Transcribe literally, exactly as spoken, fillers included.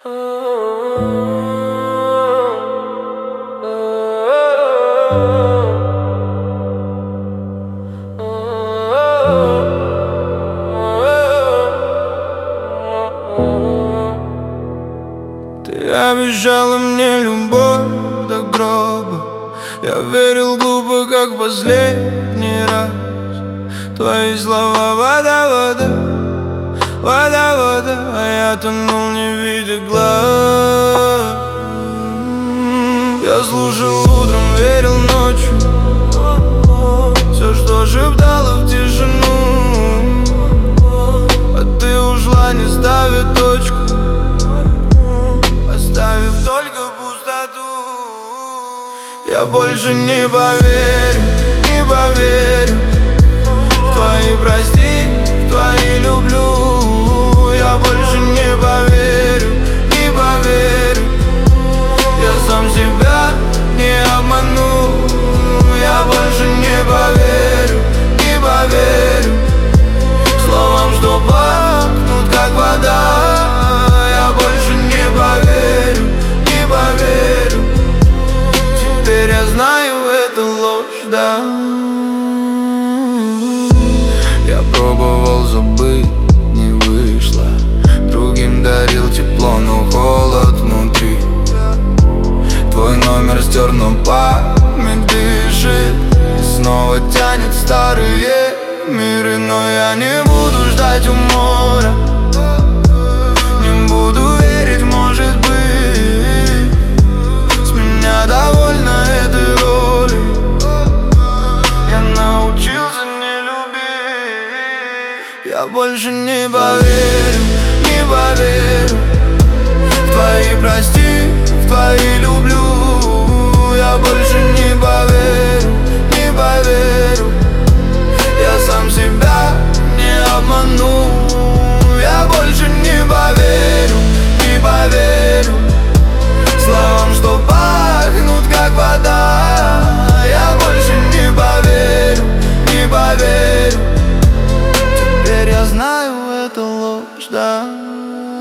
Ты обещала мне любовь до гроба. Я верил глупо, как в последний раз. Твои слова вода, вода, вода, вода, а я тонул, не видя глаз. Я слушал утром, верил ночью, все, что шептала в тишину. А ты ушла, не ставя точку, оставив только пустоту. Я больше не поверю, не поверю в твои прости, в твои люблю. Я больше не поверю, не поверю. Я сам себя не обману. Я больше не поверю, не поверю словам, что пахнут как вода. Я больше не поверю, не поверю. Теперь я знаю, это ложь, да. Я пробовал забыть, не вышло. Другим дарил тепло, но холод внутри. Твой номер стер, но память дышит. И снова тянет старые миры. Но я не буду ждать у моря, не буду верить, может быть. С меня довольно этой роли. Я научился не любить. Я больше не поверю, не поверю в твои прости, в твои люблю. Я больше не поверю, не поверю. Я сам себя не обману. Я больше не поверю, не поверю словам, что пахнут как вода. Я больше не поверю, не поверю. Теперь я знаю, это ложь, да.